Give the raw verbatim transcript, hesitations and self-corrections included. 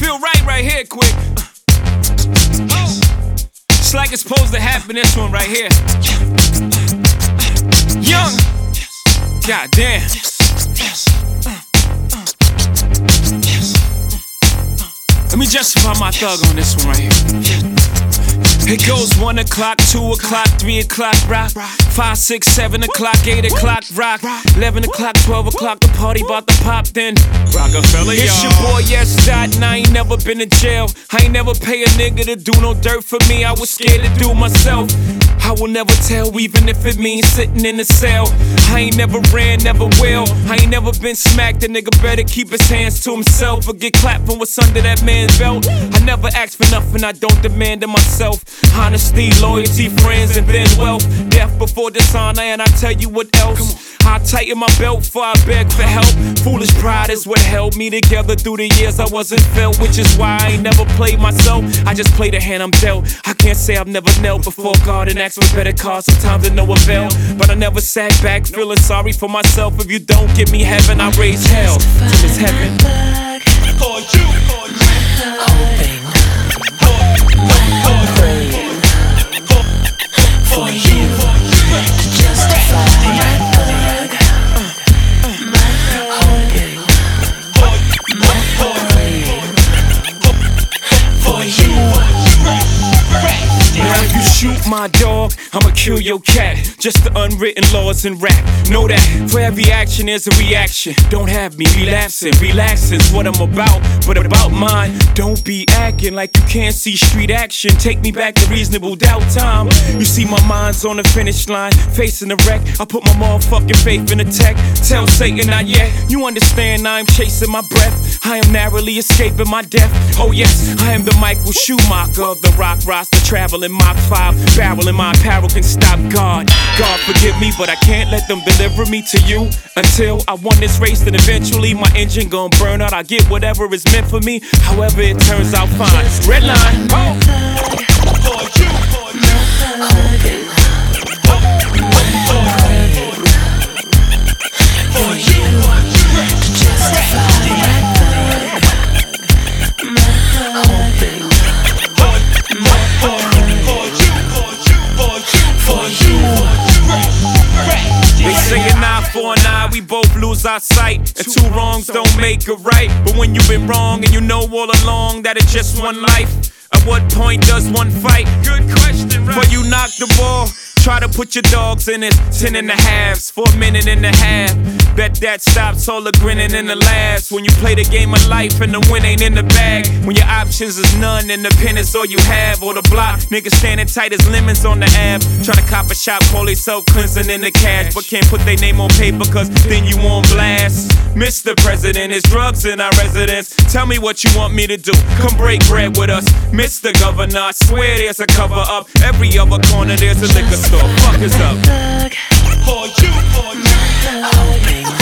feel right right here, quick. Oh. It's like it's supposed to happen, this one right here. Young. God damn. Let me justify my thug on this one right here. It goes one o'clock, two o'clock, three o'clock, rock. Five, six, seven o'clock, eight o'clock, rock. Eleven o'clock, twelve o'clock, the party bout to pop. Then Rockefeller, y'all. It's your boy, yes, Dot, and I ain't never been in jail. I ain't never pay a nigga to do no dirt for me. I was scared to do myself. I will never tell, even if it means sitting in a cell. I ain't never ran, never will. I ain't never been smacked. A nigga better keep his hands to himself or get clapped for what's under that man's belt. I never ask for nothing, I don't demand it myself. Honesty, loyalty, friends, and then wealth. Death before dishonor, and I tell you what else. I tighten my belt before I beg for help. Foolish pride is what held me together through the years I wasn't felt, which is why I ain't never played myself. I just play the hand I'm dealt. I can't say I've never knelt before God and asked for better cause, sometimes to no avail. But I never sat back feeling sorry for myself. If you don't give me heaven, I raise hell till it's heaven. For you, for you, hoping, for you, to justify my thug, my hoping, my praying, for you. Now you shoot my dog, I'ma kill your cat. Just the unwritten laws in rap. Know that for every action there's a reaction. Don't have me relapsing, relaxing's what I'm about. But about mine, don't be acting like you can't see street action. Take me back to reasonable doubt time. You see my mind's on the finish line, facing the wreck. I put my motherfucking faith in the tech. Tell Satan not yet. You understand I'm chasing my breath. I am narrowly escaping my death. Oh yes, I am the Michael Schumacher of the rock roster, traveling Mach five, barrel in my apparel can stop God. God forgive me, but I can't let them deliver me to you until I won this race. Then eventually my engine gon' burn out. I get whatever is meant for me, however it turns out fine. Red line, oh. For you, for you, for you, to justify my thug, my hoping. They say an eye for an eye, we both lose our sight. And two wrongs don't make a right. But when you've been wrong and you know all along that it's just one life, at what point does one fight? Good question, right? Before you knock the ball, try to put your dogs in it. Ten and a halves for a minute and a half. Bet that stops all the grinning and the laughs. When you play the game of life and the win ain't in the bag. When your options is none and the pen is all you have. Or the block, niggas standing tight as lemons on the ab. Try to cop a shop, call they self cleansing in the cash. But can't put their name on paper cause then you on blast. Mister President, is drugs in our residence. Tell me what you want me to do. Come break bread with us. Mister Governor, I swear there's a cover up. Every other corner there's a liquor store. Fuck is up. For you, for you, hoping.